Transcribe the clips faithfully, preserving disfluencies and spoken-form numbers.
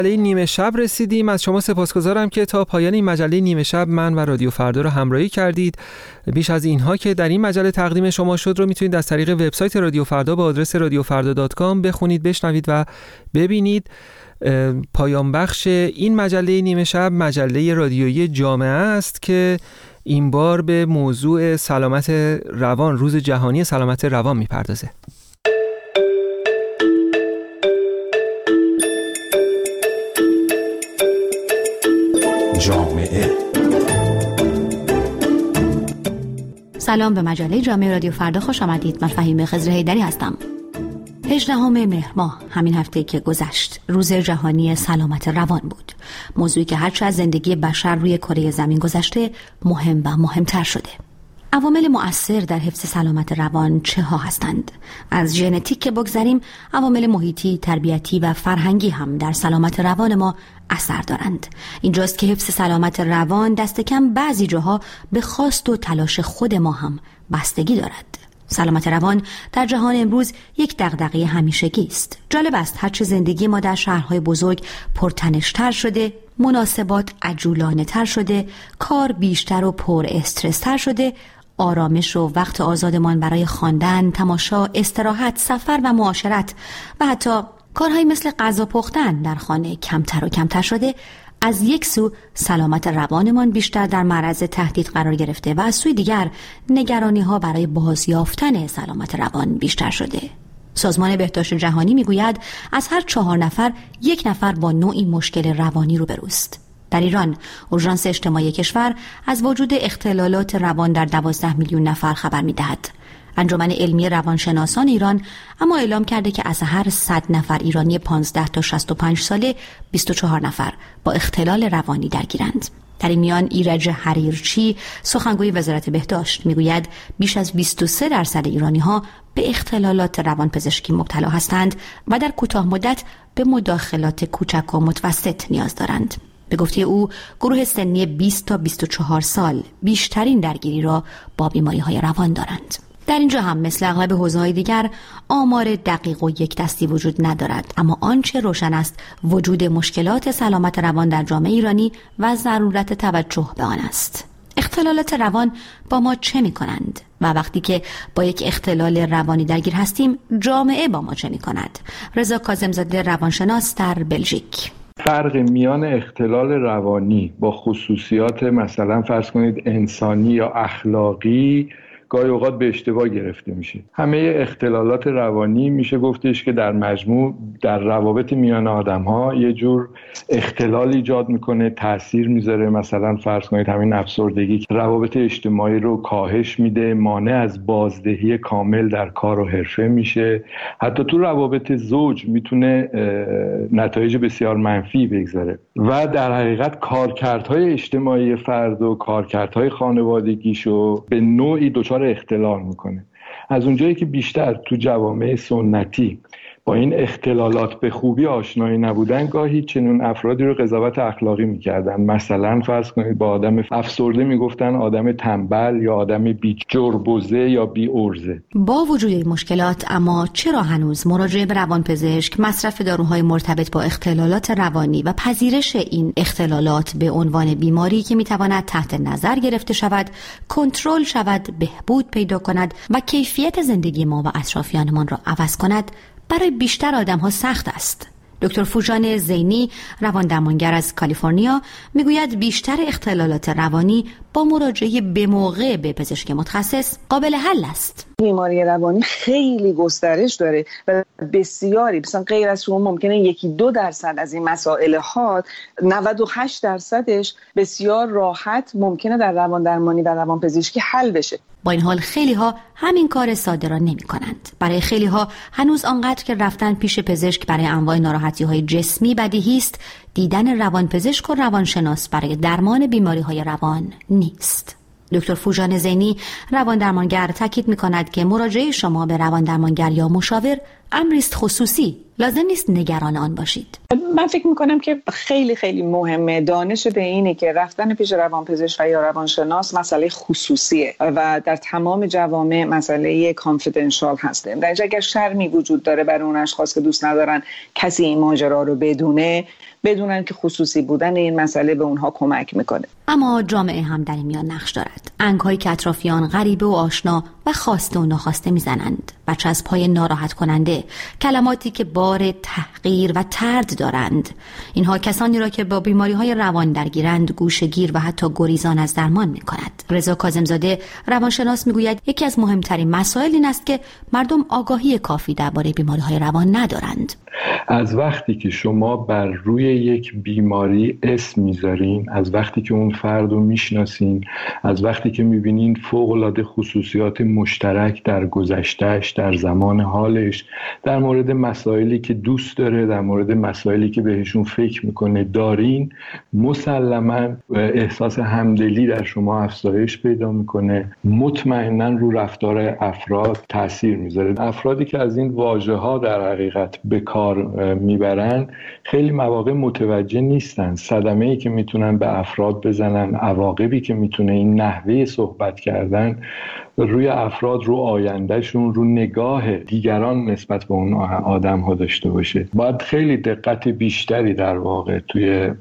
نیمه شب رسیدیم. از شما سپاسگزارم که تا پایان این مجله نیمه شب من و رادیو فردا رو همراهی کردید. بیش از اینها که در این مجله تقدیم شما شد رو میتونید از طریق وبسایت رادیو فردا با آدرس رادیو فردا دات کام بخونید، بشنوید و ببینید. پایان بخش این مجله نیمه شب مجله رادیویی جامعه است که این بار به موضوع سلامت روان، روز جهانی سلامت روان میپردازه. جامعه. سلام به مجله جامعه رادیو فردا خوش آمدید. من فهیمه خضر حیدری هستم. هجدهم مهر ماه، همین هفته که گذشت، روز جهانی سلامت روان بود. موضوعی که هرچه از زندگی بشر روی کره زمین گذشته مهم و مهمتر شده. عوامل مؤثر در حفظ سلامت روان چه ها هستند؟ از ژنتیک که بگذریم، عوامل محیطی، تربیتی و فرهنگی هم در سلامت روان ما اثر دارند. اینجاست که حفظ سلامت روان دست کم بعضی جاها به خواست و تلاش خود ما هم بستگی دارد. سلامت روان در جهان امروز یک دغدغه همیشگی است. جالب است هرچه زندگی ما در شهرهای بزرگ پرتنش‌تر شده، مناسبات عجولانه تر شده، کار بیشتر و پر استرس تر شده، آرامش و وقت آزادمان برای خواندن، تماشا، استراحت، سفر و معاشرت و حتی کارهایی مثل غذا پختن در خانه کمتر و کمتر شده، از یک سو سلامت روانمان بیشتر در معرض تهدید قرار گرفته و از سوی دیگر نگرانی ها برای بازیافتن سلامت روان بیشتر شده. سازمان بهداشت جهانی میگوید از هر چهار نفر یک نفر با نوعی مشکل روانی روبروست. در ایران، اورژانس اجتماعی کشور از وجود اختلالات روان در دوازده میلیون نفر خبر میدهد. انجمن علمی روانشناسان ایران اما اعلام کرده که از هر صد نفر ایرانی پانزده تا شصت و پنج ساله بیست و چهار نفر با اختلال روانی درگیرند. در این میان ایرج حریرچی، سخنگوی وزارت بهداشت، میگوید بیش از بیست و سه درصد ایرانی‌ها به اختلالات روانپزشکی مبتلا هستند و در کوتاه مدت به مداخلات کوچک و متوسط نیاز دارند. به گفته او، گروه سنی بیست تا بیست و چهار سال بیشترین درگیری را با بیماری‌های روان دارند. در اینجا هم مثل اغلب حوزه‌های دیگر آمار دقیق و یک دستی وجود ندارد، اما آنچه روشن است وجود مشکلات سلامت روان در جامعه ایرانی و ضرورت توجه به آن است. اختلالات روان با ما چه می‌کنند؟ و وقتی که با یک اختلال روانی درگیر هستیم، جامعه با ما چه می‌کند؟ رضا کاظم‌زاده، روانشناس در بلژیک. فرق میان اختلال روانی با خصوصیات مثلا فرض کنید انسانی یا اخلاقی گاهی اوقات به اشتباه گرفته میشه. همه اختلالات روانی میشه گفتش که در مجموع در روابط میان آدم‌ها یه جور اختلال ایجاد میکنه، تأثیر میذاره. مثلا فرض کنید همین افسردگی که روابط اجتماعی رو کاهش میده، مانع از بازدهی کامل در کار و حرفه میشه. حتی تو روابط زوج میتونه نتایج بسیار منفی بگذاره و در حقیقت کارکردهای اجتماعی فرد و کارکردهای خانوادگیشو به نوعی دچار اختلال میکنه. از اونجایی که بیشتر تو جوامع سنتی با این اختلالات به خوبی آشنایی نبودن، گاهی چنین افرادی رو قضاوت اخلاقی میکردن. مثلا فرض کنید با آدم افسرده میگفتن آدم تنبل یا آدم بی جربوزه یا بی ارزه. با وجود این مشکلات، اما چرا هنوز مراجعه به روانپزشک، مصرف داروهای مرتبط با اختلالات روانی و پذیرش این اختلالات به عنوان بیماری که میتواند تحت نظر گرفته شود، کنترل شود، بهبود پیدا کند و کیفیت زندگی ما و اطرافیانمان را عوض کند، برای بیشتر آدم‌ها سخت است؟ دکتر فوژان زینی، روان درمانگر از کالیفرنیا، میگوید بیشتر اختلالات روانی با مراجعه به موقع به پزشک متخصص قابل حل است. بیماری روانی خیلی گسترش داره و بسیاری، مثلا غیر از شما ممکنه یکی دو درصد از این مسائل ها، نود و هشت درصدش بسیار راحت ممکنه در روان درمانی و روان پزشکی حل بشه. با این حال خیلی ها همین کار ساده را نمی کنند. برای خیلی ها هنوز آنقدر که رفتن پیش پزشک برای انواع ناراحتی های جسمی بدیهی است، دیدن روانپزشک و روانشناس برای درمان بیماری های روان نیست. دکتر فوژان زینی، روان درمانگر، تاکید می کند که مراجعه شما به روان درمانگر یا مشاور امریست خصوصی، لازم نیست نگران آن باشید. من فکر میکنم که خیلی خیلی مهمه دانش به اینه که رفتن پیش روانپزشک و یا روانشناس مسئله خصوصیه و در تمام جوامع مسئله کانفیدنشال هسته. در اینجا اگر شرمی وجود داره برای اون اشخاص که دوست ندارن کسی این ماجرا رو بدونه، بدونن که خصوصی بودن این مسئله به اونها کمک میکنه. اما جامعه هم در این میان نقش دارد. انگ‌هایی که اطرافیان غریبه و آشنا و خواسته و ناخواسته میزنند، بچه از پای ناراحت کننده، کلماتی که بار تحقیر و طرد دارند. اینها کسانی را که با بیماری‌های روان درگیرند گوشه‌گیر و حتی گریزان از درمان می‌کند. رضا کاظم‌زاده روانشناس میگوید یکی از مهمترین مسائل این است که مردم آگاهی کافی درباره بیماری‌های روان ندارند. از وقتی که شما بر روی یک بیماری اسم میذارین، از وقتی که اون فرد رو میشناسین، از وقتی که میبینین فوق‌العاده خصوصیات مشترک در گذشتهش، در زمان حالش، در مورد مسائلی که دوست داره، در مورد مسائلی که بهشون فکر میکنه دارین، مسلماً احساس همدلی در شما افزایش پیدا میکنه، مطمئناً رو رفتار افراد تاثیر میذاره. افرادی که از این واژه‌ها در حقیقت به کار میبرن خیلی مواقع متوجه نیستن صدمه‌ای که میتونن به افراد بزنن، عواقبی که میتونه این نحوه صحبت کردن روی افراد، رو آیندهشون، رو نگاه دیگران نسبت به اون آدم ها داشته باشه. باید خیلی دقت بیشتری در واقع توی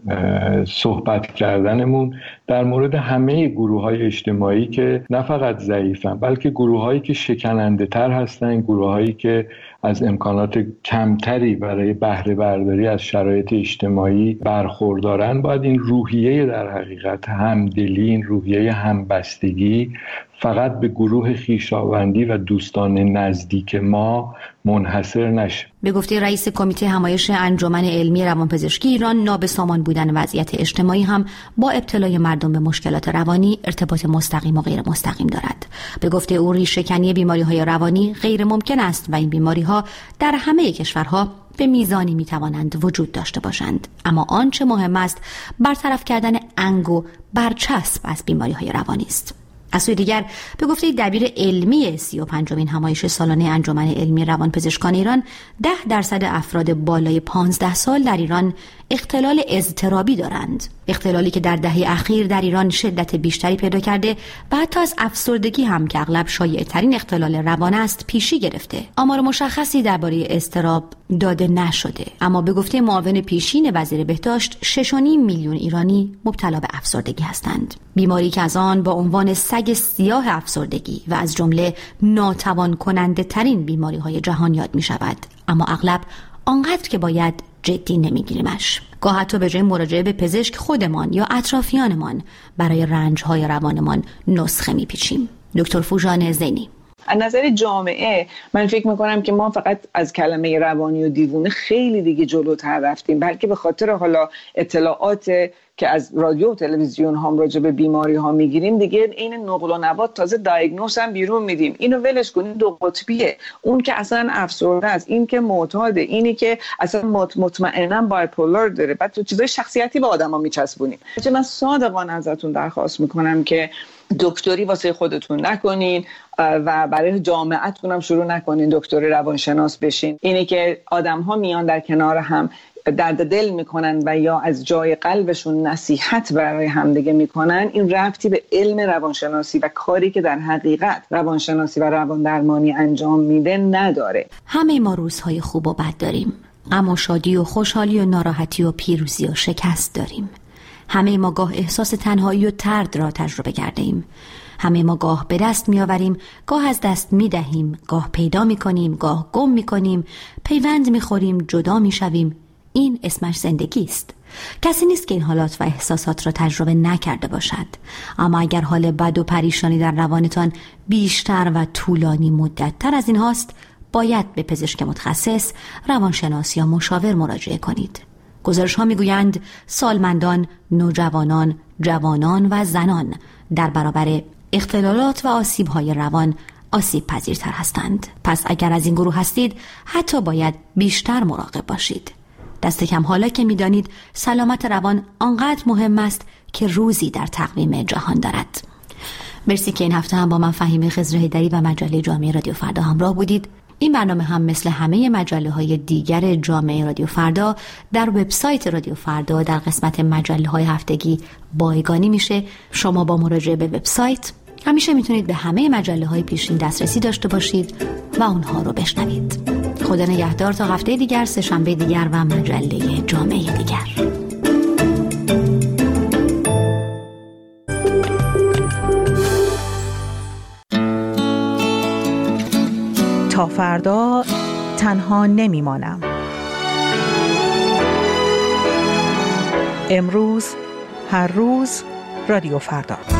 صحبت کردنمون در مورد همه گروه های اجتماعی که نه فقط ضعیفن بلکه گروه هایی که شکننده تر هستن، گروه هایی که از امکانات کمتری برای بهره برداری از شرایط اجتماعی برخوردارن، باید این روحیه در حقیقت همدلی، این روحیه همبستگی فقط به گروه خویشاوندی و دوستان نزدیک ما منحصر نشه. به گفته رئیس کمیته همایش انجمن علمی روانپزشکی ایران، نابسامان بودن وضعیت اجتماعی هم با ابتلای مردم به مشکلات روانی ارتباط مستقیم و غیر مستقیم دارد. به گفته او ریشه‌کنی بیماری‌های روانی غیر ممکن است و این بیماری‌ها در همه کشورها به میزانی میتوانند وجود داشته باشند، اما آنچه مهم است برطرف کردن انگ و برچسب از بیماری‌های روانی است. از سوی دیگر به گفته دبیر علمی سی و پنجمین همایش سالانه انجمن علمی روانپزشکان ایران، ده درصد افراد بالای پانزده سال در ایران اختلال اضطرابی دارند. اختلالی که در دهه اخیر در ایران شدت بیشتری پیدا کرده و حتی از افسردگی هم که اغلب شایع‌ترین اختلال روان است پیشی گرفته. آمار مشخصی درباره اضطراب داده نشده، اما به گفته معاون پیشین وزیر بهداشت شش و نیم میلیون ایرانی مبتلا به افسردگی هستند. بیماری که از آن با عنوان سگ سیاه افسردگی و از جمله ناتوان کننده ترین بیماری های جهان یاد می شود، اما اغلب آنقدر که باید جدی نمیگیریمش. گاه حتی به جای مراجعه به پزشک خودمان یا اطرافیانمان برای رنج‌های روانمان نسخه میپیچیم. دکتر فوژان زینی: از نظر جامعه من فکر میکنم که ما فقط از کلمه روانی و دیوونه خیلی دیگه جلوتر رفتیم، بلکه به خاطر حالا اطلاعات که از رادیو و تلویزیون هم راجع به بیماری ها میگیریم دیگه این نقل و نبات تازه دایگنوز هم بیرون میدیم. اینو ولش کنید، دو قطبیه. اون که اصلا افسرده است، این که معتاده، اینی که اصلا مطمئنا بایپولار داره، بعد تو چیزای شخصیتی به آدما میچسبونیم. چه من صادقانه ازتون درخواست میکنم که دکتری واسه خودتون نکنین و برای جامعتون هم شروع نکنین دکتر روانشناس بشین. اینی که آدم‌ها میان در کنار هم درد دل میکنن و یا از جای قلبشون نصیحت برای همدیگه میکنن، این ربطی به علم روانشناسی و کاری که در حقیقت روانشناسی و روان درمانی انجام میده نداره. همه ما روزهای خوب و بد داریم، غم و شادی و خوشحالی و ناراحتی و پیروزی و شکست داریم. همه ما گاه احساس تنهایی و طرد را تجربه کرده ایم. همه ما گاه به دست می آوریم، گاه از دست می دهیم، گاه پیدا می کنیم، گاه گم می کنیم، پیوند می خوریم، جدا می شویم. این اسمش زندگی است. کسی نیست که این حالات و احساسات را تجربه نکرده باشد، اما اگر حال بد و پریشانی در روانتان بیشتر و طولانی مدت تر از این هاست، باید به پزشک متخصص، روانشناس یا مشاور مراجعه کنید. گزارش ها می گویند سالمندان، نوجوانان، جوانان و زنان در برابر اختلالات و آسیب های روان آسیب پذیرتر هستند. پس اگر از این گروه هستید، حتی باید بیشتر مراقب باشید. دست کم حالا که می دانید سلامت روان آنقدر مهم است که روزی در تقویم جهان دارد. مرسی که این هفته هم با من فهیمه خضرحیدری و مجله جامعه رادیو فردا همراه بودید. این برنامه هم مثل همه مجله های دیگر جامعه رادیو فردا در وبسایت رادیو فردا در قسمت مجله های هفتگی بایگانی میشه. شما با مراجعه به وبسایت همیشه میتونید به همه مجله های پیشین دسترسی داشته باشید و اونها رو بشنوید. خدا نگهدار تا هفته دیگر، سه شنبه دیگر و مجله جامعه دیگر. تا فردا تنها نمیمانم. امروز هر روز رادیو فردا.